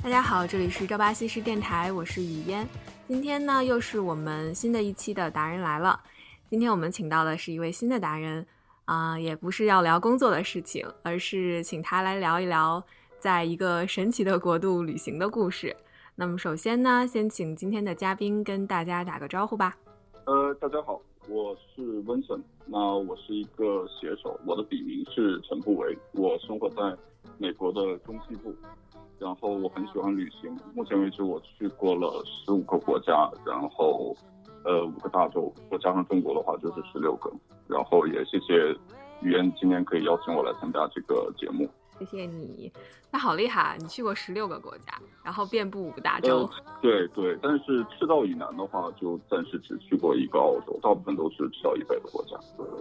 大家好，这里是朝巴西式电台，我是雨嫣。今天呢，又是我们新的一期的达人来了。今天我们请到的是一位新的达人，也不是要聊工作的事情，而是请他来聊一聊在一个神奇的国度旅行的故事。那么首先呢，先请今天的嘉宾跟大家打个招呼吧。 大家好，我是 Vincent， 那我是一个写手，我的笔名是陈不为，我生活在美国的中西部，然后我很喜欢旅行，目前为止我去过了15个国家，然后5个大洲，我加上中国的话就是16个，然后也谢谢雨嫣今天可以邀请我来参加这个节目。 谢谢你，那好厉害，你去过16个国家，然后遍布5个大洲。 对，但是赤道以南的话，就暂时只去过1个澳洲，大部分都是赤道以北的国家。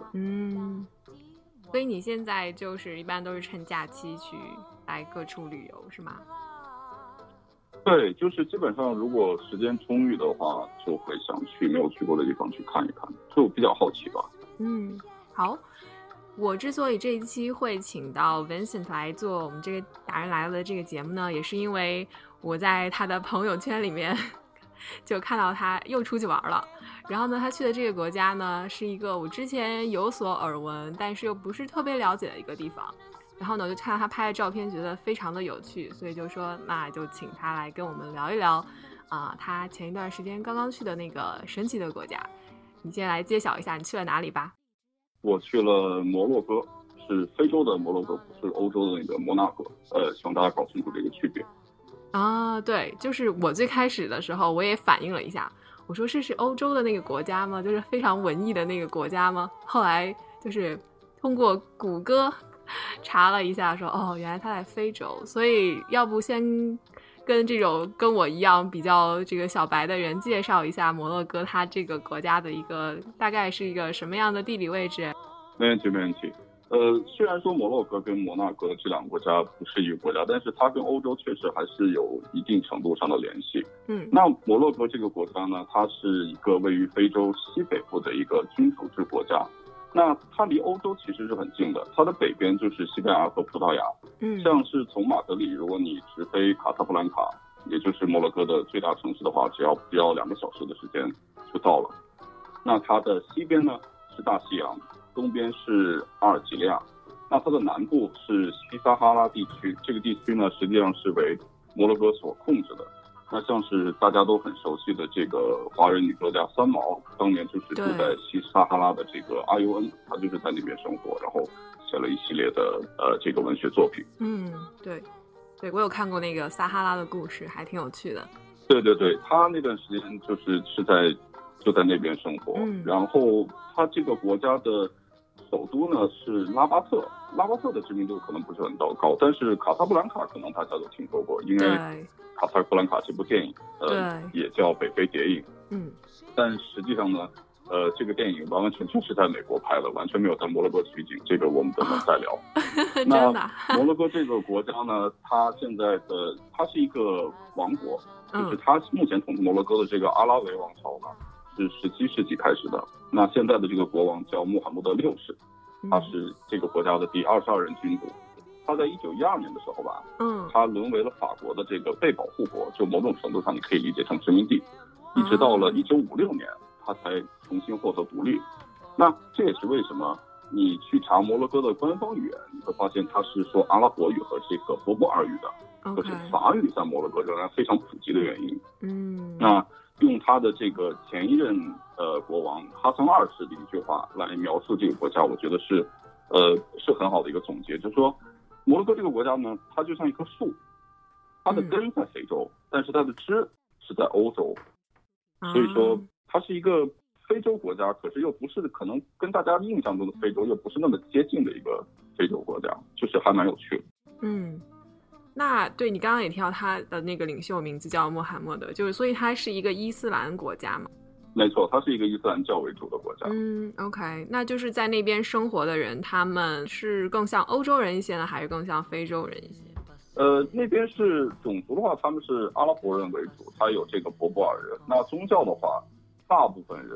所以你现在就是一般都是趁假期去来各处旅游，是吗？ 对，就是基本上如果时间充裕的话，就会想去没有去过的地方去看一看，就比较好奇吧。 好。我之所以这一期会请到 Vincent 来做我们这个达人来了的这个节目呢，也是因为我在他的朋友圈里面就看到他又出去玩了。然后呢，他去的这个国家呢，是一个我之前有所耳闻，但是又不是特别了解的一个地方。然后呢，我就看到他拍的照片，觉得非常的有趣，所以就说那就请他来跟我们聊一聊他前一段时间刚刚去的那个神奇的国家。你先来揭晓一下你去了哪里吧。 我去了摩洛哥，是非洲的摩洛哥，不是欧洲的那个摩纳哥。希望大家搞清楚这个区别。 对，就是我最开始的时候我也反应了一下，我说是欧洲的那个国家吗？就是非常文艺的那个国家吗？后来就是通过谷歌查了一下说，原来它在非洲。所以要不先跟这种跟我一样比较这个小白的人介绍一下摩洛哥它这个国家的一个大概是一个什么样的地理位置？ 没问题。虽然说摩洛哥跟摩纳哥这2个国家不是一个国家，但是它跟欧洲确实还是有一定程度上的联系。那摩洛哥这个国家呢，它是一个位于非洲西北部的一个君主制国家。那它离欧洲其实是很近的，它的北边就是西班牙和葡萄牙。像是从马德里，如果你直飞卡萨布兰卡，也就是摩洛哥的最大城市的话，只要2个小时的时间就到了。那它的西边呢是大西洋，东边是阿尔及利亚，那它的南部是西撒哈拉地区，这个地区呢实际上是为摩洛哥所控制的。那像是大家都很熟悉的这个华人女作家三毛，当年就是住在西撒哈拉的这个阿尤恩，她就是在那边生活，然后写了一系列的这个文学作品。 对，我有看过那个撒哈拉的故事，还挺有趣的。 对，她那段时间就在那边生活。然后她这个国家的首都呢是拉巴特，拉巴特的知名度可能不是很高，但是卡萨布兰卡可能大家都听说过，因为卡萨布兰卡这部电影也叫北非谍影。但实际上呢这个电影完全是在美国拍的，完全没有在摩洛哥取景，这个我们等等再聊。那摩洛哥这个国家呢，它是一个王国，就是它目前统治摩洛哥的这个阿拉维王朝呢是17世纪开始的。那现在的这个国王叫穆罕默德6世，他是这个国家的第22任君主。他在1912年的时候吧，他沦为了法国的这个被保护国，就某种程度上你可以理解成殖民地，一直到了1956年他才重新获得独立。那这也是为什么你去查摩洛哥的官方语言，你会发现他是说阿拉伯语和这个柏柏尔语的，就是法语在摩洛哥仍然非常普及的原因。那用他的这个前一任国王哈桑2世的一句话来描述这个国家，我觉得是很好的一个总结，就是说摩洛哥这个国家呢，它就像一棵树，它的根在非洲，但是它的枝是在欧洲，所以说它是一个非洲国家，可是又不是可能跟大家印象中的非洲又不是那么接近的一个非洲国家，就是还蛮有趣的。 那对，你刚刚也提到他的那个领袖名字叫穆罕默德，就是所以他是一个伊斯兰国家嘛？ 没错，它是一个伊斯兰教为主的国家。 OK， 那就是在那边生活的人，他们是更像欧洲人一些呢，还是更像非洲人一些？ 那边是种族的话，他们是阿拉伯人为主，他有这个柏柏尔人。那宗教的话，大部分人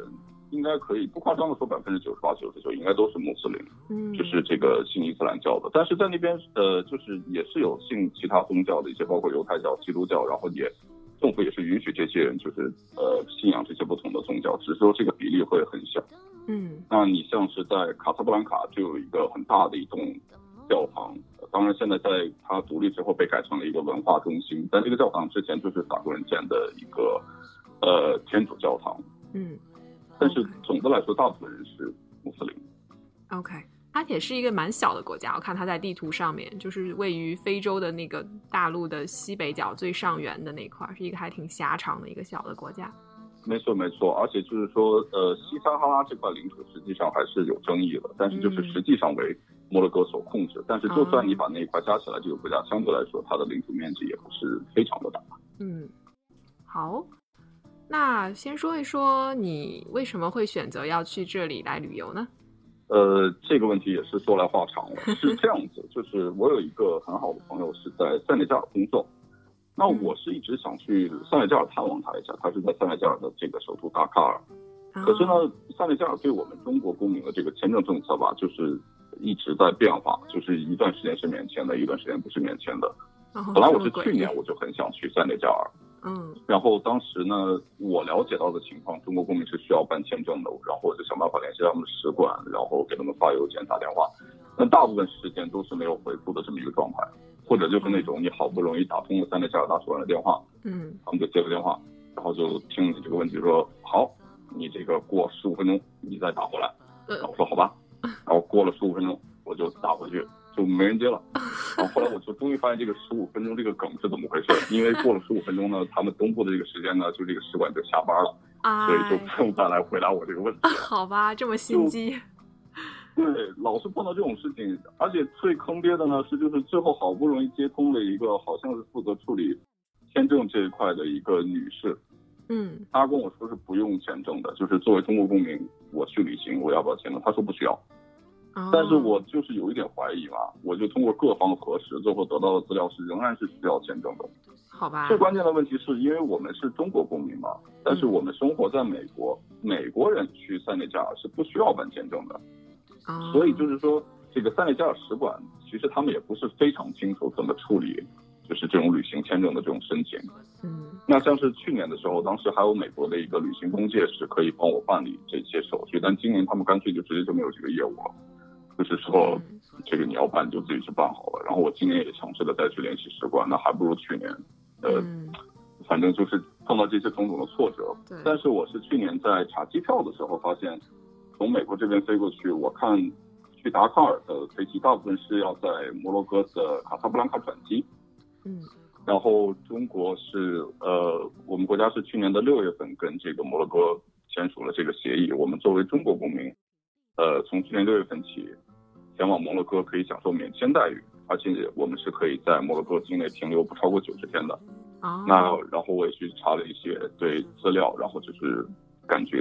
应该可以不夸张的说98%、99%应该都是穆斯林，就是这个信伊斯兰教的。但是在那边就是也是有信其他宗教的一些，包括犹太教、基督教，然后政府也是允许这些人就是信仰这些不同的宗教，只是说这个比例会很小。那你像是在卡萨布兰卡就有一个很大的一栋教堂，当然现在在它独立之后被改成了一个文化中心，但这个教堂之前就是法国人建的一个天主教堂。但是总的来说大部分人是穆斯林。 OK， 它也是一个蛮小的国家，我看它在地图上面就是位于非洲的那个大陆的西北角最上缘的那块，是一个还挺狭长的一个小的国家。 没错，而且就是说西撒哈拉这块领土实际上还是有争议的，但是就是实际上为摩洛哥所控制，但是就算你把那一块加起来，这个国家相对来说它的领土面积也不是非常的大。 好，那先说一说你为什么会选择要去这里来旅游呢？ 这个问题也是说来话长了。是这样子，就是我有一个很好的朋友是在塞内加尔工作，那我是一直想去塞内加尔探望他一下，他是在塞内加尔的这个首都达喀尔。可是呢，塞内加尔对我们中国公民的这个签证政策吧，就是一直在变化，就是一段时间是免签的，一段时间不是免签的。本来我是去年我就很想去塞内加尔，然后当时呢，我了解到的情况，中国公民是需要办签证的，然后我就想办法联系他们的使馆，然后给他们发邮件、打电话，但大部分时间都是没有回复的这么一个状态，或者就是那种你好不容易打通了塞内加尔大使馆的电话，他们就接个电话，然后就听你这个问题说好，你这个过15分钟你再打回来，然后我说好吧，然后过了15分钟我就打回去，就没人接了。然后后来我就终于发现这个15分钟这个梗是怎么回事，因为过了15分钟呢，他们东部的这个时间呢，就这个使馆就下班了，所以就不用再来回答我这个问题了。 好吧，这么心机。 对，老是碰到这种事情，而且最坑爹的呢是，就是最后好不容易接通了一个好像是负责处理签证这一块的一个女士，她跟我说是不用签证的，就是作为中国公民我去旅行我要不要签证，她说不需要。但是我就是有一点怀疑嘛，我就通过各方核实，最后得到的资料是仍然是需要签证的。 好吧。 最关键的问题是因为我们是中国公民嘛，但是我们生活在美国，美国人去塞内加尔是不需要办签证的，所以就是说这个塞内加尔使馆其实他们也不是非常清楚怎么处理就是这种旅行签证的这种申请。那像是去年的时候，当时还有美国的一个旅行中介是可以帮我办理这些手续，但今年他们干脆就直接就没有这个业务了，就是说这个你要办就自己去办好了。然后我今年也尝试的再去联系使馆，那还不如去年。反正就是碰到这些种种的挫折。但是我是去年在查机票的时候发现，从美国这边飞过去，我看去达喀尔的飞机大部分是要在摩洛哥的卡萨布兰卡转机。然后中国是我们国家是去年的6月份跟这个摩洛哥签署了这个协议，我们作为中国公民从去年6月份起前往摩洛哥可以享受免签待遇，而且我们是可以在摩洛哥境内停留不超过90天的。那然后我也去查了一些对资料，然后就是感觉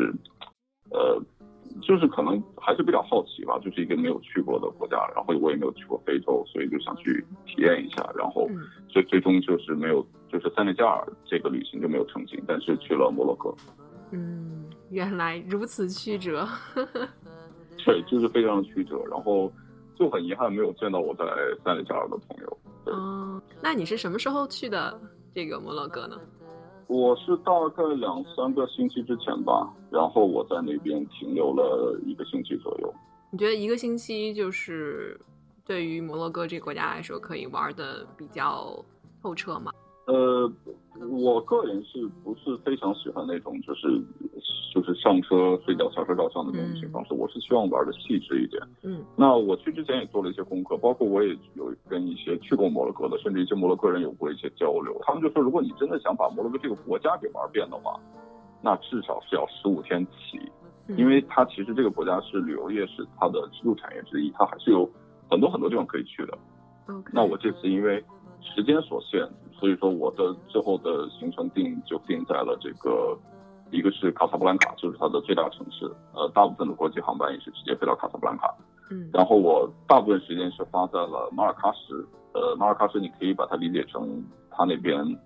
就是可能还是比较好奇吧，就是一个没有去过的国家，然后我也没有去过非洲，所以就想去体验一下，然后最终就是没有，就是塞内加尔这个旅行就没有成行，但是去了摩洛哥。 原来如此曲折。 对，就是非常的曲折，然后就很遗憾没有见到我在塞内加尔的朋友。 那你是什么时候去的这个摩洛哥呢？ 我是大概2-3个星期之前吧，然后我在那边停留了1个星期左右。 你觉得1个星期就是对于摩洛哥这个国家来说可以玩的比较透彻吗？ 我个人是不是非常喜欢那种就是上车睡觉下车照相的这种情况，我是希望玩的细致一点。那我去之前也做了一些功课，包括我也有跟一些去过摩洛哥的，甚至一些摩洛哥人有过一些交流，他们就说如果你真的想把摩洛哥这个国家给玩遍的话，那至少是要15天起，因为它其实这个国家是旅游业是它的支柱产业之一，它还是有很多地方可以去的。那我这次因为时间所限，所以说我的之后的行程定在了这个，一个是卡萨布兰卡，就是它的最大城市，大部分的国际航班也是直接飞到卡萨布兰卡。然后我大部分时间是花在了马尔喀什，马尔喀什你可以把它理解成它那边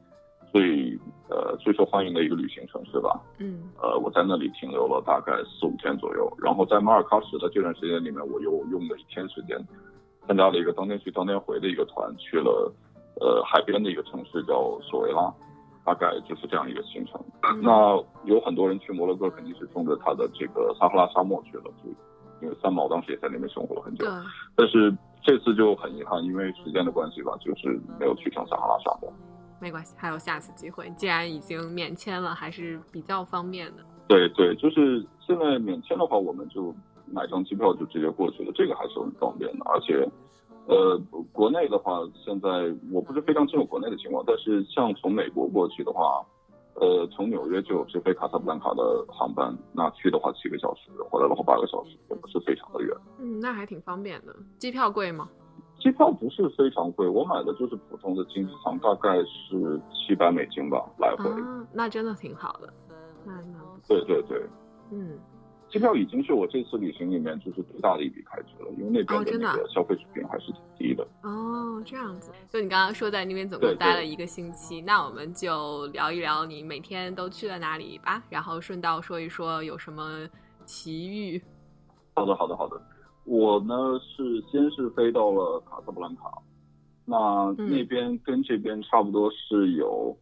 最受欢迎的一个旅行城市吧。我在那里停留了大概4-5天左右，然后在马尔喀什的这段时间里面，我又用了1天时间，参加了一个当天去当天回的一个团，去了海边的一个城市叫索维拉，大概就是这样一个行程。那有很多人去摩洛哥肯定是冲着它的这个撒哈拉沙漠去了，就因为三毛当时也在那边生活了很久，但是这次就很遗憾，因为时间的关系吧，就是没有去成撒哈拉沙漠。 没关系，还有下次机会，既然已经免签了，还是比较方便的。 对，就是现在免签的话，我们就买张机票就直接过去了，这个还是很方便的。而且国内的话，现在我不是非常清楚国内的情况，但是像从美国过去的话，从纽约就有直飞卡萨布兰卡的航班，那去的话7个小时，回来的话8个小时，也不是非常的远。 那还挺方便的。机票贵吗？ 机票不是非常贵，我买的就是普通的经济舱，大概是$700吧，来回。 那真的挺好的。 对，机票已经是我这次旅行里面就是最大的一笔开支了，因为那边的那个消费水平还是挺低的。 这样子。就你刚刚说在那边总共待了1个星期，那我们就聊一聊你每天都去了哪里吧，然后顺道说一说有什么奇遇。 好的。我呢先是飞到了卡萨布兰卡，那边跟这边差不多是有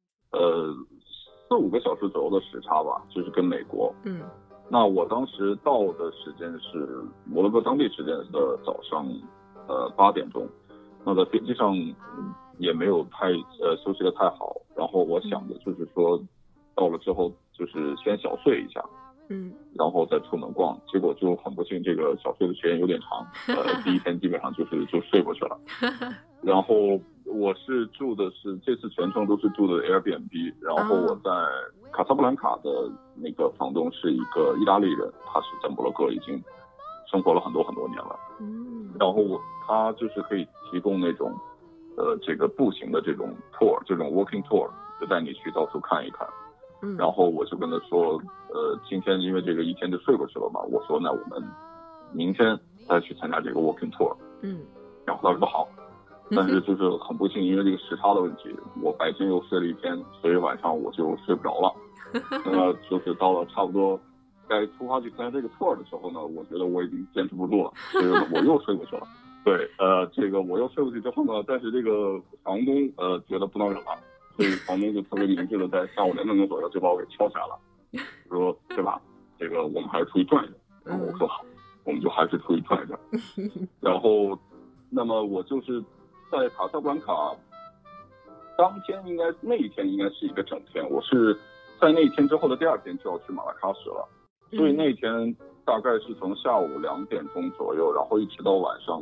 4-5个小时左右的时差吧，就是跟美国。那我当时到的时间是摩洛哥当地时间的早上8点钟，那在飞机上也没有休息的太好，然后我想的就是说到了之后就是先小睡一下，然后再出门逛，结果就很不幸这个小睡的时间有点长，第1天基本上就睡过去了。然后我是这次全程都是住的 Airbnb， 然后我在卡萨布兰卡的那个房东是一个意大利人，他是在摩洛哥已经生活了很多年了。然后他就是可以提供那种这个步行的这种 tour， 这种 walking tour， 就带你去到处看一看。然后我就跟他说今天因为这个1天就睡过去了嘛，我说那我们明天再去参加这个 walking tour。然后他说好，但是就是很不幸，因为这个时差的问题，我白天又睡了1天，所以晚上我就睡不着了。那么就是到了差不多该出发去参加这个 tour 的时候呢，我觉得我已经坚持不住了，所以我又睡过去了。对，这个我又睡过去之后呢，但是这个房东觉得不能忍了，所以房东就特别明智的在下午2点钟左右就把我给敲起来了，说对吧，这个我们还是出去转一转。然后我说好，我们就还是出去转一转。然后那么我就是在卡萨布兰卡当天那一天应该是一个整天，我是在那一天之后的第2天就要去马拉喀什了，所以那天大概是从下午2点钟左右，然后一直到晚上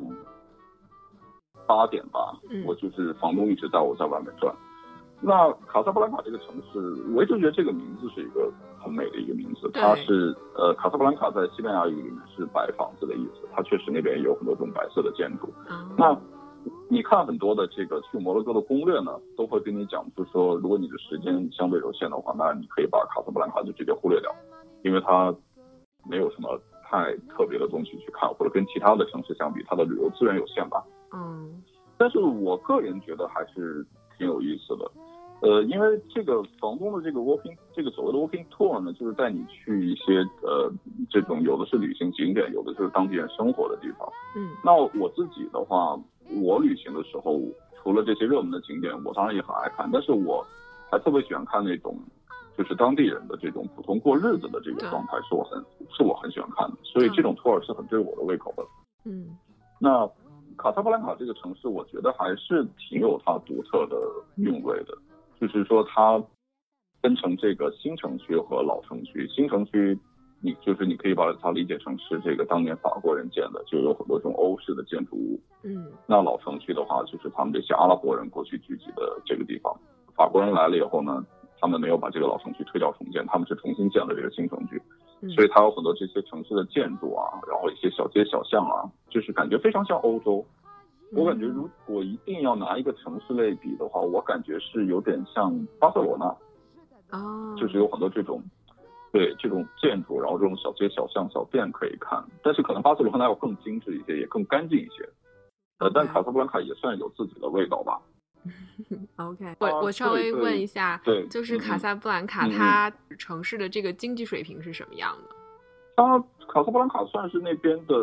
8点吧，我就是房东一直带我在外面转。那卡萨布兰卡这个城市，我一直觉得这个名字是一个很美的一个名字，它是卡萨布兰卡在西班牙语里面是白房子的意思，它确实那边也有很多种白色的建筑。那你看很多的这个去摩洛哥的攻略呢，都会跟你讲，就是说如果你的时间相对有限的话，那你可以把卡萨布兰卡就直接忽略掉，因为它没有什么太特别的东西去看，或者跟其他的城市相比，它的旅游资源有限吧。但是我个人觉得还是挺有意思的。因为这个房东的这个所谓的 walking tour 呢，就是带你去一些这种有的是旅行景点，有的就是当地人生活的地方。那我自己的话，我旅行的时候，除了这些热门的景点，我当然也很爱看，但是我还特别喜欢看那种就是当地人的这种普通过日子的这个状态，是我很喜欢看的，所以这种 tour 是很对我的胃口的。那卡萨布兰卡这个城市，我觉得还是挺有它独特的韵味的。就是说它分成这个新城区和老城区，新城区你可以把它理解成是这个当年法国人建的，就有很多这种欧式的建筑物。那老城区的话，就是他们这些阿拉伯人过去聚集的这个地方。法国人来了以后呢，他们没有把这个老城区推掉重建，他们是重新建了这个新城区，所以它有很多这些城市的建筑啊，然后一些小街小巷啊，就是感觉非常像欧洲。我感觉如果一定要拿一个城市类比的话，我感觉是有点像巴塞罗那。就是有很多这种建筑，然后这种小街小巷小店可以看，但是可能巴塞罗那要更精致一些，也更干净一些。但卡萨布兰卡也算有自己的味道吧。 OK， 我稍微问一下， 对， 就是卡萨布兰卡它城市的这个经济水平是什么样的？ 卡萨布兰卡算是那边的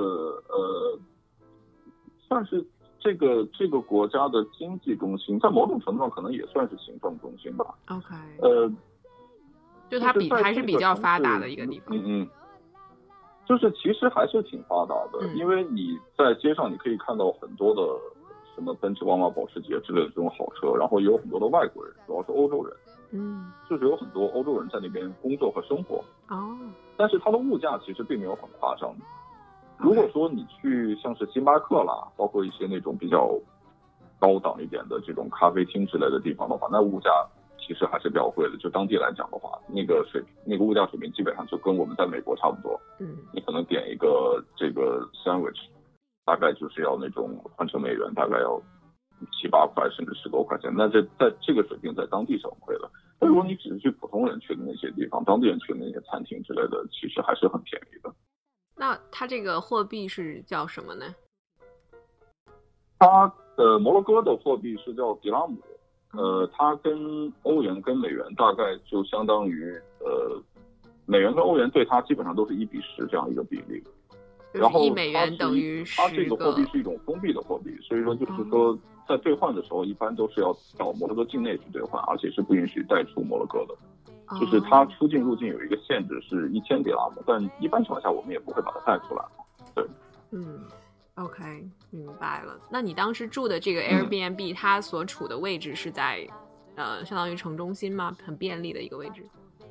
算是这个国家的经济中心，在某种程度上可能也算是行政中心吧。 OK， 就它还是比较发达的一个地方。 就是其实还是挺发达的，因为你在街上你可以看到很多的什么奔驰、宝马、保时捷之类的这种好车，然后也有很多的外国人，主要是欧洲人。就是有很多欧洲人在那边工作和生活。但是它的物价其实并没有很夸张。如果说你去像是星巴克啦，包括一些那种比较高档一点的这种咖啡厅之类的地方的话，那物价其实还是比较贵的。就当地来讲的话，那个物价水平基本上就跟我们在美国差不多。你可能点一个这个 sandwich， 大概就是要那种换成美元大概要7、8块甚至10多块钱，那在这个水平在当地是很贵的。那如果你只是去普通人去的那些地方，当地人去的那些餐厅之类的，其实还是很便宜的。 那它这个货币是叫什么呢？ 它摩洛哥的货币是叫迪拉姆，它跟欧元跟美元大概就相当于美元跟欧元对它基本上都是1:10这样一个比例。然后 1美元等于10个。 它这个货币是一种封闭的货币，所以说就是说在兑换的时候一般都是要到摩洛哥境内去兑换，而且是不允许带出摩洛哥的。就是它出境入境有一个限制是1000迪拉姆，但一般情况下我们也不会把它带出来。对。 OK， 明白了。那你当时住的这个 Airbnb，它所处的位置是在相当于城中心吗？很便利的一个位置。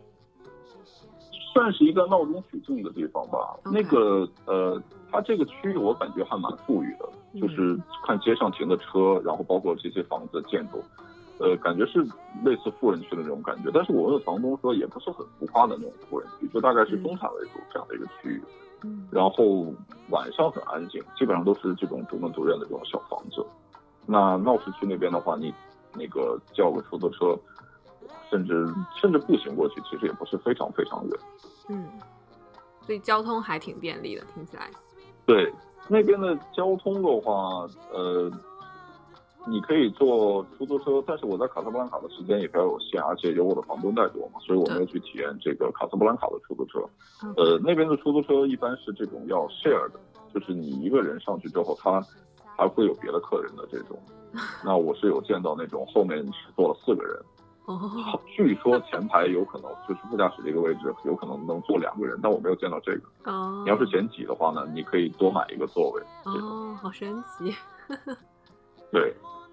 算是一个闹中取静的地方吧。那个它这个区域我感觉还蛮富裕的，就是看街上停的车，然后包括这些房子建筑，感觉是类似富人区的那种感觉。但是我问房东说也不是很浮夸的那种富人区，就大概是中产为主这样的一个区域。然后晚上很安静，基本上都是这种独门独院的这种小房子。那闹市区那边的话，你那个叫个出租车，甚至步行过去，其实也不是非常非常远。 所以交通还挺便利的，听起来。 对，那边的交通的话，你可以坐出租车，但是我在卡萨布兰卡的时间也比较有限，而且有我的房东带着我嘛，所以我没有去体验这个卡萨布兰卡的出租车。那边的出租车一般是这种要 share 的，就是你一个人上去之后，他还会有别的客人的这种。那我是有见到那种后面是坐了4个人。据说前排有可能就是副驾驶这个位置有可能能坐2个人，但我没有见到这个。你要是嫌挤的话呢，你可以多买一个座位。 好神奇。 对。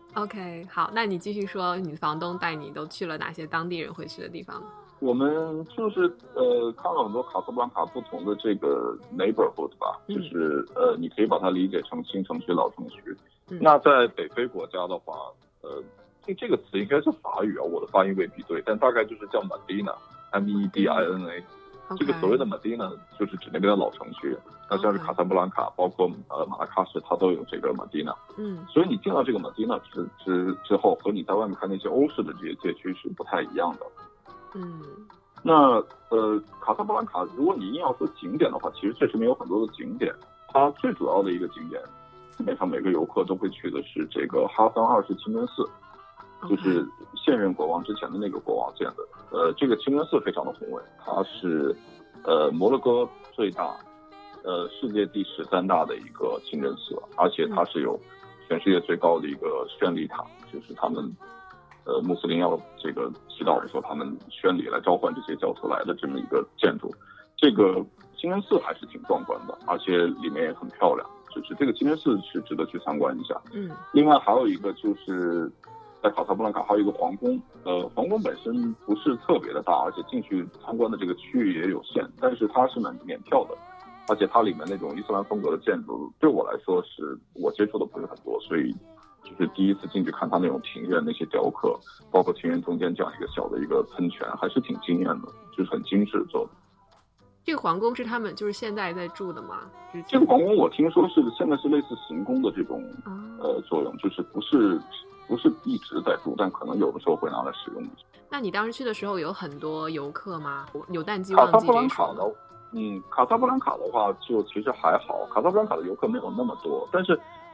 OK， 好，那你继续说，你房东带你都去了哪些当地人会去的地方？ 我们就是看了很多卡萨布兰卡不同的这个 neighborhood 吧，就是你可以把它理解成新城区、老城区。那在北非国家的话，这个词应该是法语啊，我的发音未必对，但大概就是叫 Medina，M-E-D-I-N-A。这个所谓的 Medina 就是指那边的老城区。那像是卡萨布兰卡，包括马拉喀什，它都有这个 Medina。所以你进到这个 Medina 之后，和你在外面看那些欧式的这些街区是不太一样的。那卡萨布兰卡，如果你硬要说景点的话，其实这里面有很多的景点。它最主要的一个景点，基本上每个游客都会去的是这个哈桑2世清真寺。就是现任国王之前的那个国王建的。这个清真寺非常的宏伟，它是摩洛哥最大世界第13大的一个清真寺，而且它是有全世界最高的一个宣礼塔，就是他们穆斯林要这个祈祷的时候，他们宣礼来召唤这些教徒来的这么一个建筑。这个清真寺还是挺壮观的，而且里面也很漂亮，就是这个清真寺是值得去参观一下。另外还有一个就是在卡萨布兰卡还有一个皇宫，皇宫本身不是特别的大，而且进去参观的这个区域也有限，但是它是免票的，而且它里面那种伊斯兰风格的建筑，对我来说是我接触的不是很多，所以就是第一次进去看它那种庭院那些雕刻，包括庭院中间这样一个小的一个喷泉，还是挺惊艳的，就是很精致做的。 这个皇宫是他们就是现在在住的吗？ 这个皇宫我听说是现在是类似行宫的这种作用，就是不是一直在住，但可能有的时候会拿来使用一下。 那你当时去的时候有很多游客吗？有淡季旺季这种？卡萨布兰卡的话就其实还好，卡萨布兰卡的游客没有那么多，但是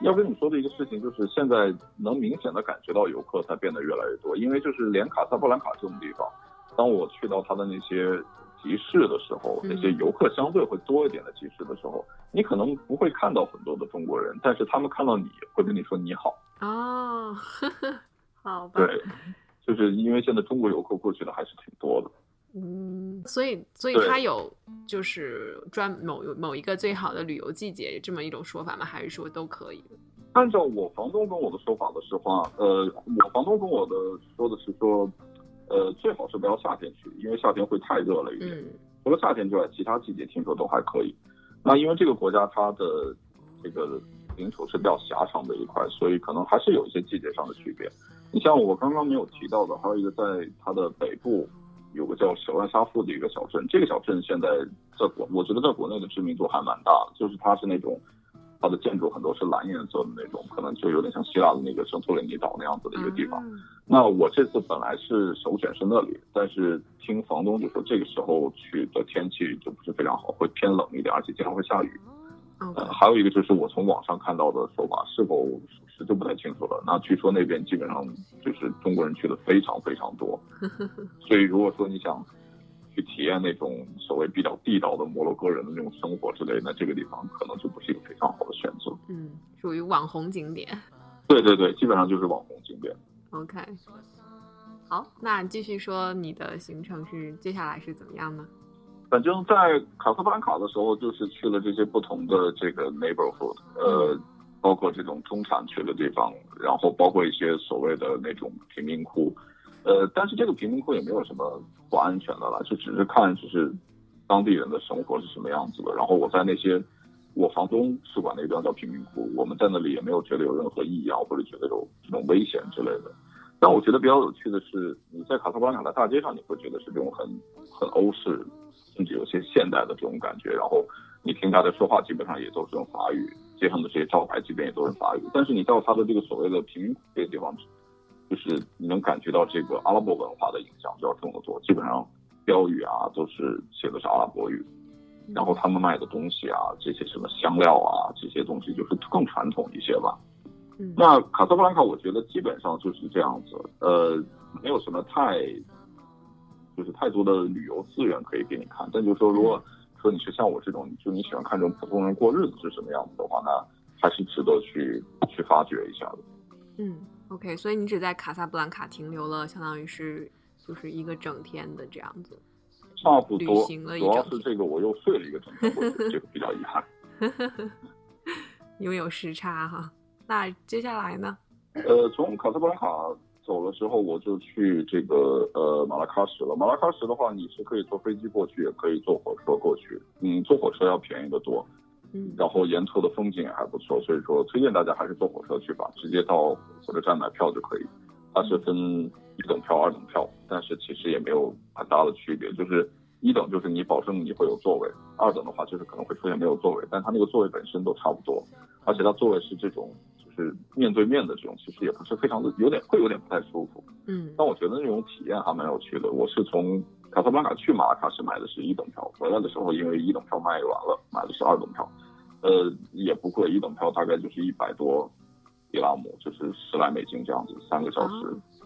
要跟你说的一个事情就是，现在能明显的感觉到游客才变得越来越多，因为就是连卡萨布兰卡这种地方，当我去到它的那些集市的时候，那些游客相对会多一点的集市的时候，你可能不会看到很多的中国人，但是他们看到你会跟你说你好。 哦，好吧。 对，就是因为现在中国游客过去的还是挺多的。 所以它有就是某一个最好的旅游季节这么一种说法吗？还是说都可以？ 按照我房东跟我的说法的是话，我房东跟我的说的是说，最好是不要夏天去，因为夏天会太热了一点。除了夏天之外，其他季节听说都还可以。那因为这个国家它的这个领土是比较狭长的一块，所以可能还是有一些季节上的区别。你像我刚刚没有提到的，还有一个在它的北部。有个叫小万沙夫的一个小镇，这个小镇现在我觉得在国内的知名度还蛮大的，就是它是那种它的建筑很多是蓝颜色的那种，可能就有点像希腊的那个圣托里尼岛那样子的一个地方。那我这次本来是首选是那里，但是听房东就说这个时候去的天气就不是非常好，会偏冷一点，而且经常会下雨。还有一个就是我从网上看到的说法，是否属实就不太清楚了。那据说那边基本上就是中国人去的非常非常多，所以如果说你想去体验那种所谓比较地道的摩洛哥人的那种生活之类的，那这个地方可能就不是一个非常好的选择。 属于网红景点。 对对对，基本上就是网红景点。 OK， 好，那继续说你的行程是接下来是怎么样呢？ 反正在卡萨布兰卡的时候，就是去了这些不同的这个 neighborhood，包括这种中产区的地方，然后包括一些所谓的那种贫民窟，但是这个贫民窟也没有什么不安全的了，就只是看就是当地人的生活是什么样子的。然后我在那些我房东是管那个地方叫贫民窟，我们在那里也没有觉得有任何异样或者觉得有这种危险之类的。但我觉得比较有趣的是，你在卡萨布兰卡的大街上，你会觉得是这种很欧式。甚至有些现代的这种感觉，然后你听他的说话基本上也都是用法语，街上的这些招牌基本也都是法语，但是你到他的这个所谓的贫民窟这个地方，就是你能感觉到这个阿拉伯文化的影响比较重得多，基本上标语啊都是写的是阿拉伯语，然后他们卖的东西啊，这些什么香料啊这些东西就是更传统一些吧。那卡萨布兰卡我觉得基本上就是这样子，没有什么太多的旅游资源可以给你看，但就是说，如果说你是像我这种，就你喜欢看这种普通人过日子是什么样子的话，那还是值得去发掘一下的。 OK， 所以你只在卡萨布兰卡停留了，相当于是就是一个整天的这样子， 差不多。 旅行了一整天。 主要是这个我又睡了一个整天，这个比较遗憾。 因为有时差哈。那接下来呢？ 从卡萨布兰卡走了之后，我就去这个马拉喀什了。马拉喀什的话，你是可以坐飞机过去，也可以坐火车过去。坐火车要便宜得多。然后沿途的风景也还不错，所以说推荐大家还是坐火车去吧，直接到火车站买票就可以。它是分1等票、2等票，但是其实也没有很大的区别。就是1等就是你保证你会有座位，2等的话就是可能会出现没有座位，但它那个座位本身都差不多，而且它座位是这种就是面对面的这种，其实也不是非常的有点不太舒服。但我觉得那种体验还蛮有趣的。我是从卡萨布兰卡去马拉喀什买的是1等票，回来的时候因为1等票卖完了，买的是2等票。也不贵，1等票大概就是100多迪拉姆，就是10来美金这样子，3个小时。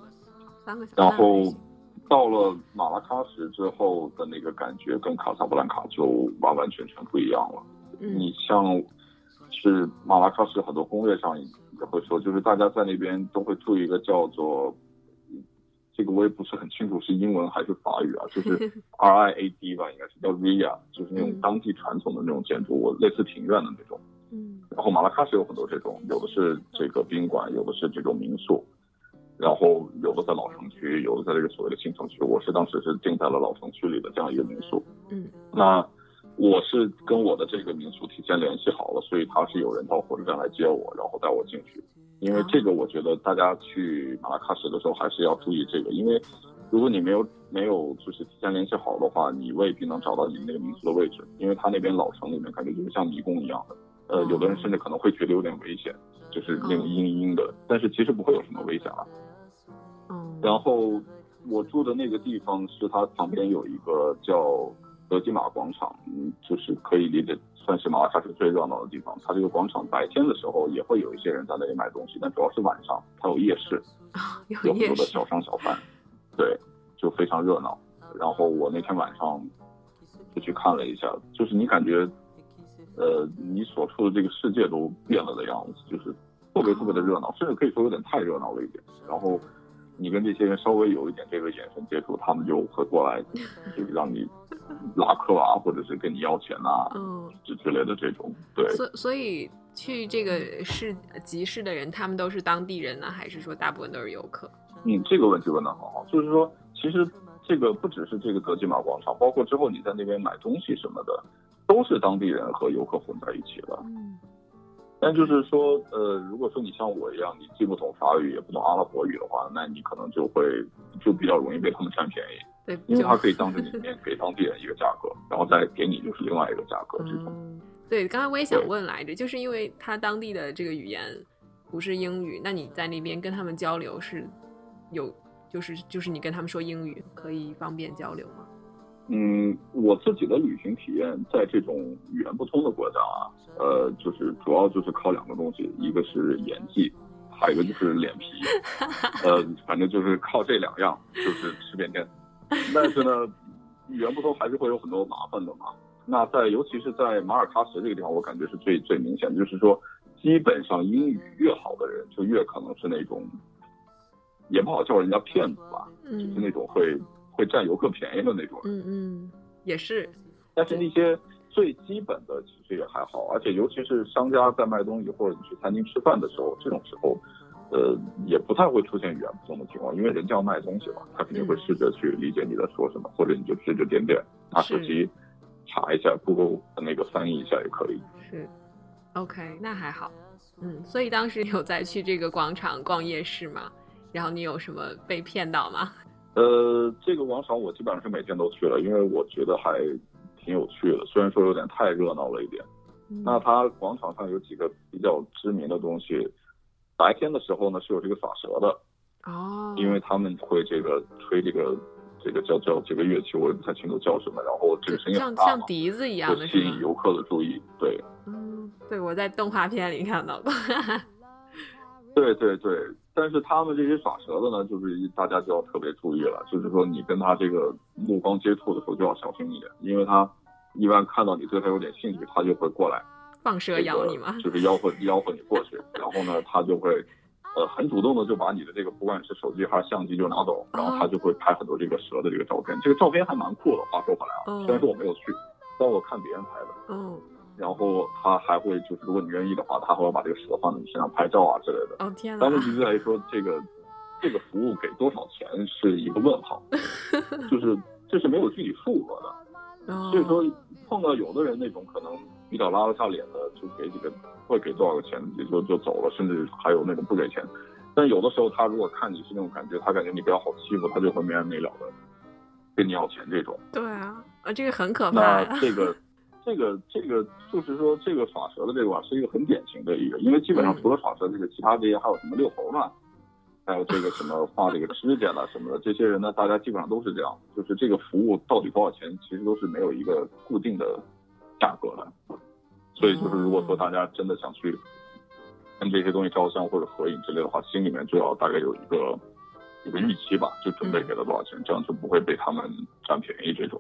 3个小时。 然后到了马拉喀什之后的那个感觉跟卡萨布兰卡就完完全全不一样了。你像是马拉喀什很多攻略上也会说，就是大家在那边都会注意一个叫做，这个我也不是很清楚是英文还是法语啊，就是 RIAD 吧，应该是叫 RIA， 就是那种当地传统的那种建筑物，类似庭院的那种。然后马拉喀什有很多这种，有的是这个宾馆，有的是这种民宿，然后有的在老城区，有的在这个所谓的新城区。我是当时是定在了老城区里的这样一个民宿。那我是跟我的这个民宿提前联系好了，所以他是有人到火车站来接我，然后带我进去。因为这个我觉得大家去马拉喀什的时候还是要注意这个，因为如果你没有就是提前联系好的话，你未必能找到你那个民宿的位置，因为他那边老城里面感觉就是像迷宫一样的。有的人甚至可能会觉得有点危险，就是那种阴阴的，但是其实不会有什么危险了。然后我住的那个地方是它旁边有一个叫德基玛广场，就是可以理解算是马拉喀什最热闹的地方。它这个广场白天的时候也会有一些人在那里买东西，但主要是晚上它有夜市， 有很多的小商小贩，对，就非常热闹。然后我那天晚上就去看了一下，就是你感觉你所处的这个世界都变了的样子，就是特别特别的热闹，甚至可以说有点太热闹了一点。然后你跟这些人稍微有一点这个眼神接触，他们就会过来，就是让你拉客啊，或者是跟你要钱啊，之类的这种。对， 所以去这个集市的人，他们都是当地人呢，还是说大部分都是游客？ 这个问题问得很好，就是说，其实这个不只是这个德己玛广场，包括之后你在那边买东西什么的，都是当地人和游客混在一起的。但就是说，如果说你像我一样，你既不懂法语也不懂阿拉伯语的话，那你可能就比较容易被他们占便宜。 对， 因为他可以当着你面给当地人一个价格，然后再给你就是另外一个价格这种。 对，刚才我也想问来着，就是因为他当地的这个语言不是英语，那你在那边跟他们交流是有，就是你跟他们说英语可以方便交流吗？ 我自己的旅行体验在这种语言不通的国家啊，就是主要就是靠2个东西，一个是演技，还有一个就是脸皮，反正就是靠这2样，就是吃遍天。但是呢，语言不通还是会有很多麻烦的嘛。那尤其是在马尔喀什这个地方，我感觉是最明显的，就是说，基本上英语越好的人，就越可能是那种，也不好叫人家骗子吧，就是那种会占游客便宜的那种人。 也是。 但是那些最基本的其实也还好，而且尤其是商家在卖东西或者你去餐厅吃饭的时候，这种时候，也不太会出现语言不通的情况，因为人家要卖东西嘛，他肯定会试着去理解你在说什么，或者你就指指点点，拿手机查一下 Google 的那个翻译一下也可以。 是 ，OK， 那还好。所以当时有在去这个广场逛夜市吗？然后你有什么被骗到吗？ 这个广场我基本上是每天都去了，因为我觉得还挺有趣的，虽然说有点太热闹了一点。那它广场上有几个比较知名的东西，白天的时候呢是有这个耍蛇的，因为他们会这个吹这个叫这个乐器，我也不太清楚叫什么，然后这个声音很大， 像笛子一样的， 吸引游客的注意。对， 对，我在动画片里看到过。 对，但是他们这些耍蛇的呢，就是大家就要特别注意了，就是说你跟他这个目光接触的时候就要小心一点，因为他一般看到你对他有点兴趣，他就会过来放蛇咬你吗？ 就是吆喝你过去，然后呢，他就会很主动的就把你的这个不管是手机还是相机就拿走，然后他就会拍很多这个蛇的这个照片，这个照片还蛮酷的。话说回来啊，虽然说我没有去，但我看别人拍的。然后他还会就是如果你愿意的话，他还会把这个蛇放在你身上拍照啊之类的。 天哪！ 但问题在于说这个服务给多少钱是一个问号，就是这是没有具体数额的。所以说碰到有的人那种可能比较拉得下脸的，就给几个会给多少个钱也就走了，甚至还有那种不给钱。但有的时候他如果看你是那种感觉，他感觉你比较好欺负，他就会没完没了的跟你要钱这种。 对啊，这个很可怕。 那这个就是说这个耍蛇的这个吧，是一个很典型的一个，因为基本上除了耍蛇这个，其他这些还有什么遛猴嘛，还有这个什么画这个指甲了什么的，这些人呢，大家基本上都是这样，就是这个服务到底多少钱，其实都是没有一个固定的价格的。所以就是如果说大家真的想去跟这些东西照相或者合影之类的话，心里面就要大概有一个预期吧，就准备给了多少钱，这样就不会被他们占便宜这种。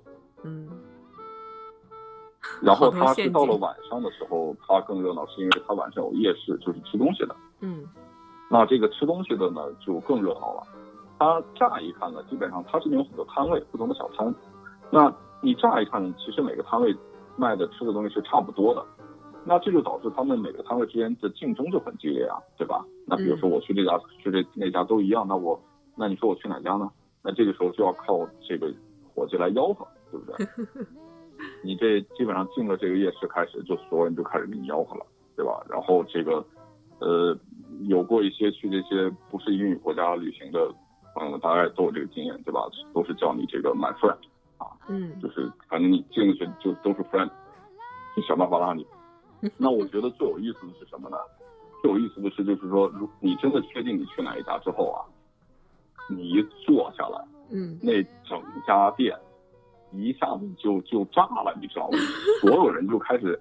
然后它是到了晚上的时候，它更热闹，是因为它晚上有夜市，就是吃东西的。那这个吃东西的呢，就更热闹了。它乍一看呢，基本上它这边有很多摊位，不同的小摊。那你乍一看，其实每个摊位卖的吃的东西是差不多的。那这就导致他们每个摊位之间的竞争就很激烈啊，对吧？那比如说我去这家，去那家都一样，那你说我去哪家呢？那这个时候就要靠这个伙计来吆喝，对不对？你这基本上进了这个夜市开始，就所有人就开始给你吆喝了，对吧？然后这个有过一些去这些不是英语国家旅行的朋友们，大概都有这个经验，对吧？都是叫你这个 my friend 啊，就是反正你进去就都是 friend， 就想办法拉你。那我觉得最有意思的是什么呢？最有意思的是就是说，你真的确定你去哪一家之后啊，你一坐下来，那整家店一下子就炸了，你知道吗？所有人就开始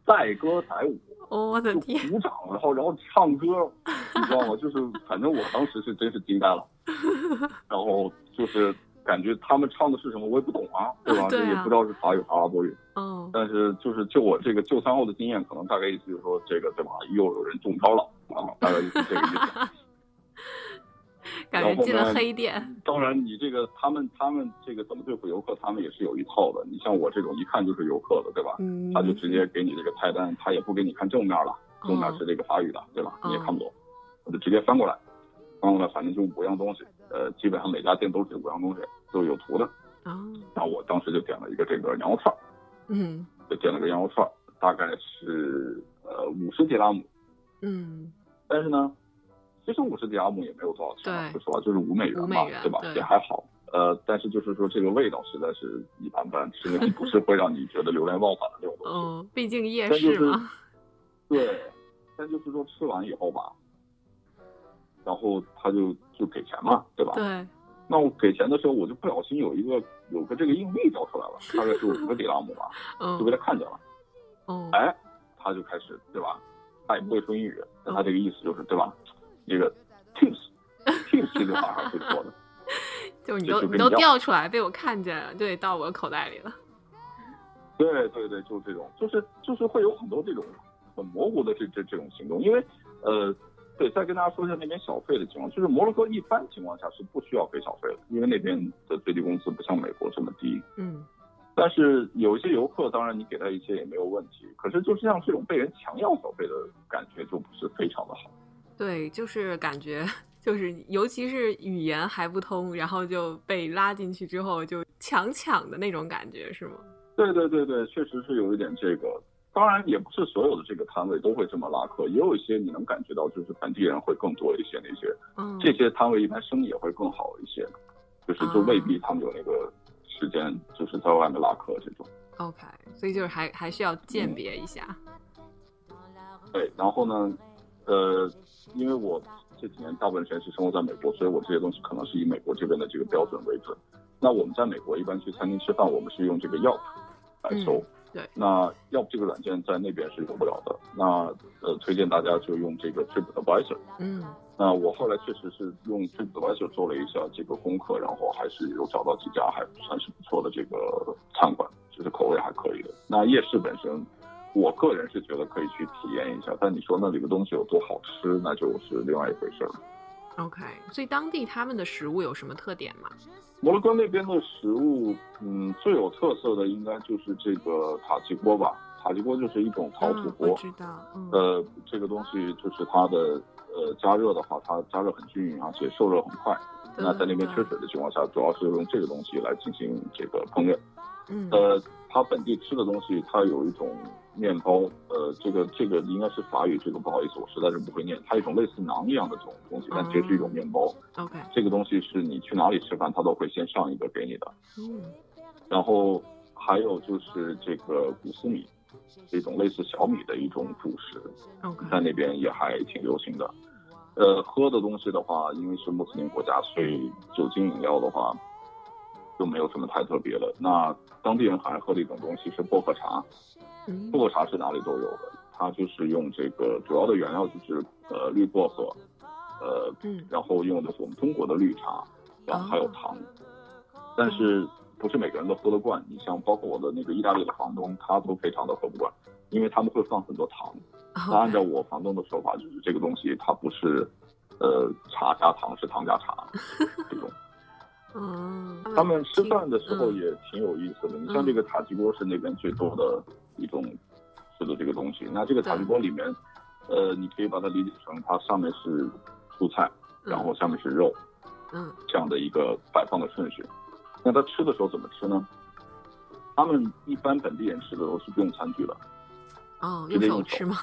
载歌载舞， 我的天， 就鼓掌，然后唱歌，你知道吗？就是反正我当时是真是惊呆了，然后就是感觉他们唱的是什么我也不懂啊，对吧？ 对啊， 也不知道是法语阿拉伯语。但是就我这个救3后的经验，可能大概意思就是说这个对吧？又有人中招了啊，大概就是这个意思。 感觉进了黑店。 当然，你这个他们这个怎么对付游客，他们也是有一套的。你像我这种一看就是游客的，对吧？他就直接给你这个菜单，他也不给你看正面了，正面是这个法语的，对吧？你也看不懂，我就直接翻过来，反正就5样东西，基本上每家店都是5样东西，都有图的。然后我当时就点了一个这个羊肉串，就点了个羊肉串，大概是50迪拉姆，但是呢。其实50迪拉姆也没有多少钱，说实话就是5美元嘛，对吧？也还好。但是就是说这个味道实在是一般般，吃的不是会让你觉得流连忘返的那种东西。 毕竟夜市嘛。 对，但就是说吃完以后吧，然后他就给钱嘛，对吧？ 对。 那我给钱的时候，我就不小心有个这个硬币掉出来了，大概是5个迪拉姆吧，就被他看见了。哎，他就开始对吧？他也不会说英语，但他这个意思就是对吧？这个 tips 这句话还是错的， 就是你都掉出来被我看见了，对，到我口袋里了。 对，就是这种，就是会有很多这种很模糊的这种行动，因为对，再跟大家说一下那边小费的情况，就是摩洛哥一般情况下是不需要给小费的，因为那边的最低工资不像美国这么低。但是有一些游客，当然你给他一些也没有问题，可是就是像这种被人强要小费的感觉就不是非常的好。 对，就是感觉就是尤其是语言还不通，然后就被拉进去之后就抢的那种感觉，是吗？ 对，确实是有一点这个。当然也不是所有的这个摊位都会这么拉客，也有一些你能感觉到就是本地人会更多一些，那些这些摊位一般生意也会更好一些，就未必他们有那个时间就是在外面拉客这种。 OK， 所以就是还需要鉴别一下。 对，然后呢因为我这几年大部分时间是生活在美国，所以我这些东西可能是以美国这边的这个标准为准。那我们在美国一般去餐厅吃饭，我们是用这个 Yelp 来搜。 对。 那 Yelp 这个软件在那边是用不了的。那推荐大家就用这个 TripAdvisor。那我后来确实是用 TripAdvisor 做了一下这个功课，然后还是有找到几家还算是不错的这个餐馆，就是口味还可以的。那夜市本身，我个人是觉得可以去体验一下，但你说那里的东西有多好吃，那就是另外一回事了。 OK， 所以当地他们的食物有什么特点吗？ 摩洛哥那边的食物，最有特色的应该就是这个塔吉锅吧。塔吉锅就是一种陶土锅， 我知道。 这个东西就是它的加热的话，它加热很均匀，而且受热很快。那在那边缺水的情况下，主要是用这个东西来进行这个烹饪。它本地吃的东西，它有一种面包，这个应该是法语，这个不好意思，我实在是不会念。它一种类似馕一样的这种东西，但其实是一种面包。 OK， 这个东西是你去哪里吃饭，它都会先上一个给你的。然后还有就是这个古斯米，这种类似小米的一种主食，在那边也还挺流行的。喝的东西的话，因为是穆斯林国家，所以酒精饮料的话就没有什么太特别的。那当地人还喝的一种东西是薄荷茶，薄荷茶是哪里都有的，它就是用这个主要的原料就是绿薄荷，然后用的是我们中国的绿茶，然后还有糖，但是不是每个人都喝得惯。你像包括我的那个意大利的房东，他都非常的喝不惯，因为他们会放很多糖。那按照我房东的说法，就是这个东西它不是茶加糖，是糖加茶这种。他们吃饭的时候也挺有意思的。你像这个塔吉锅是那边最多的一种吃的这个东西。那这个塔吉锅里面，你可以把它理解成它上面是蔬菜，然后下面是肉，这样的一个摆放的顺序。那他吃的时候怎么吃呢？他们一般本地人吃的都是不用餐具的。 用手吃吗？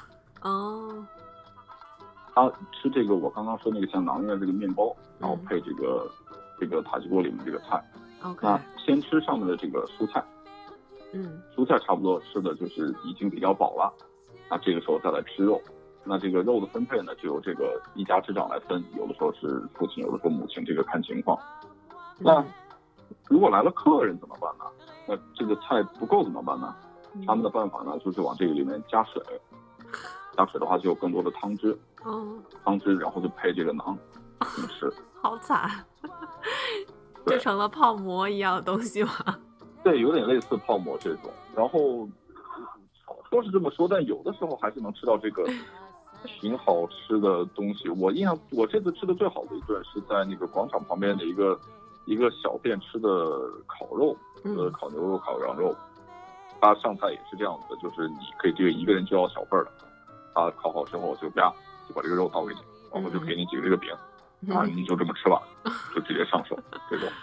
他吃这个我刚刚说那个像馕一样这个面包，然后配这个塔吉锅里面这个菜。那先吃上面的这个蔬菜，蔬菜差不多吃的就是已经比较饱了，那这个时候再来吃肉。那这个肉的分配呢，就由这个一家之长来分，有的时候是父亲，有的时候母亲，这个看情况。那如果来了客人怎么办呢？那这个菜不够怎么办呢？ 他们的办法呢就是往这个里面加水，加水的话就有更多的汤汁，汤汁然后就配这个馕这么吃。 好惨，就成了泡馍一样的东西吗？ 对，有点类似泡馍这种。然后说是这么说，但有的时候还是能吃到这个挺好吃的东西。我这次吃的最好的一顿是在那个广场旁边的一个小店吃的烤肉，烤牛肉、烤羊肉。它上菜也是这样子的，就是你可以这个一个人就要小份的，它烤好之后就把这个肉倒给你，然后就给你几个这个饼，你就这么吃吧，就直接上手这种。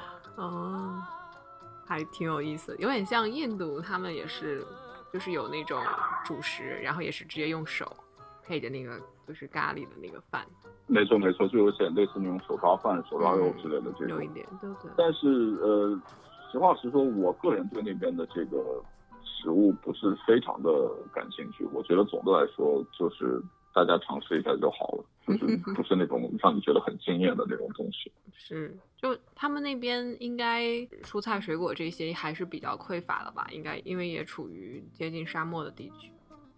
还挺有意思，有点像印度，他们也是就是有那种主食，然后也是直接用手配着那个就是咖喱的那个饭。没错， 就有点类似那种手抓饭、手抓肉之类的这种。 有一点，对。 但是实话实说，我个人对那边的这个食物不是非常的感兴趣。我觉得总的来说，就是大家尝试一下就好了，就是不是那种让你觉得很惊艳的那种东西。 是，就他们那边应该蔬菜水果这些还是比较匮乏的吧？应该因为也处于接近沙漠的地区。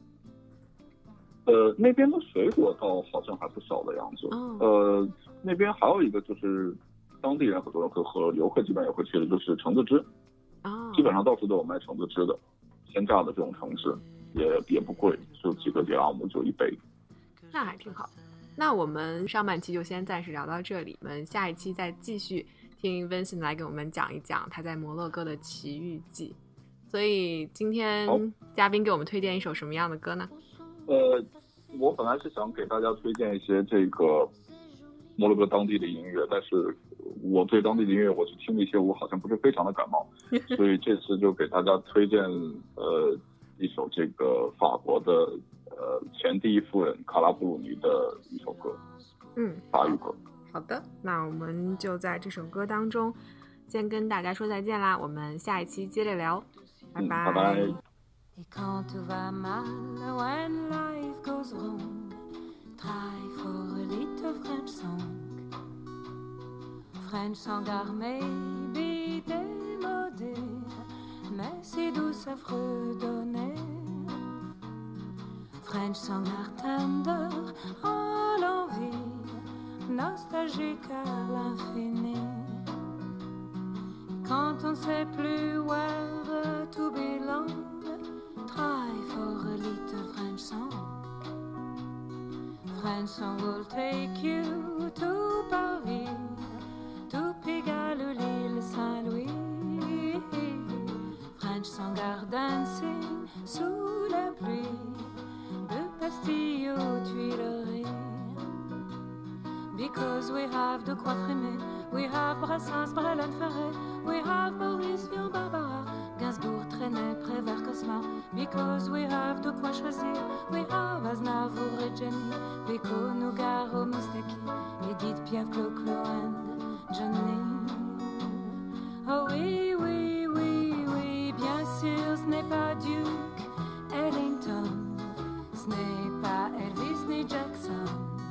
那边的水果倒好像还不少的样子。那边还有一个就是当地人很多人会喝，游客基本也会去的，就是橙子汁。基本上到处都有卖橙子汁的，鲜榨的这种橙汁，也不贵，就几个迪拉姆就一杯。 那还挺好。那我们上半期就先暂时聊到这里，我们下一期再继续听 Vincent 来给我们讲一讲他在摩洛哥的奇遇记。所以今天嘉宾给我们推荐一首什么样的歌呢？ 我本来是想给大家推荐一些这个摩洛哥当地的音乐，但是我对当地的音乐我去听了一些，我好像不是非常的感冒，所以这次就给大家推荐一首这个法国的前第一夫人卡拉布鲁尼的一首歌，法语歌。 好的，那我们就在这首歌当中先跟大家说再见啦，我们下一期接着聊，拜拜。 拜拜。 Et quand tout va mal, when life goes wrong, try for a little French song. French song are maybe démodé, mais si douce à fredonner. French song are tender, à l'envie, nostalgique à l'infini. Quand on sait plus where to belong,Try for a little French song. French song will take you to Paris, to Pigalle ou l'île Saint-Louis. French song are dancing sous la pluie, de Bastille aux Tuileries. Because we have de quoi frimer, we have Brassens, Brel and Ferret, we have Maurice, Vian, Barbara,Gainsbourg, Trenet, Prévert, Cosma. Because we have de quoi choisir, we have Aznavour et Jenny, Beko, Nougaro, Moustaki, Edith Piaf, Clo-Clo and Johnny. Oh oui, oui, oui, oui, bien sûr, ce n'est pas Duke Ellington, ce n'est pas Elvis ni Jackson,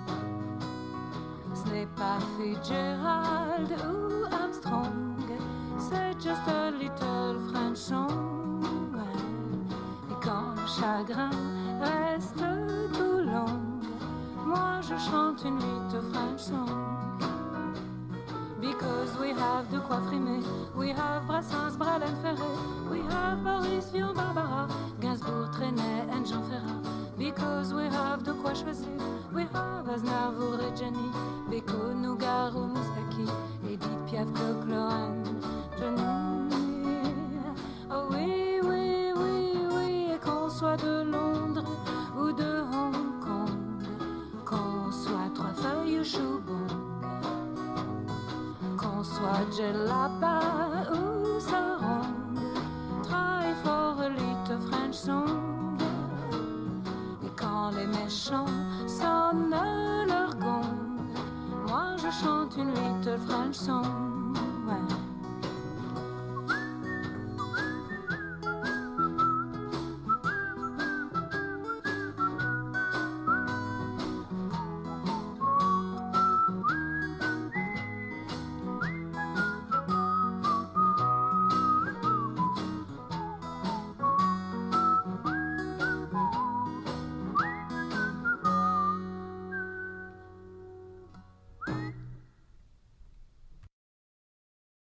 ce n'est pas Fitzgerald ou Armstrong.C'est just a little French song. Et quand le chagrin reste tout long, moi je chante une little French song. Because we have de quoi frimer, we have Brassens, Brel and Ferret, we have Boris Vian, Barbara, Gainsbourg, Trenet and Jean Ferrat. Because we have de quoi choisir, we have Aznavour et Jenny, Beko, Nougaro, Moustaki, Edith Piaf, Clo-Clo and Oh oui, oui, oui, oui, et qu'on soit de Londres ou de Hong Kong, qu'on soit trois feuilles ou choubon, qu'on soit Djellaba ou Sarong, try for a little French song. Et quand les méchants sonnent leur gong, moi je chante une little French song.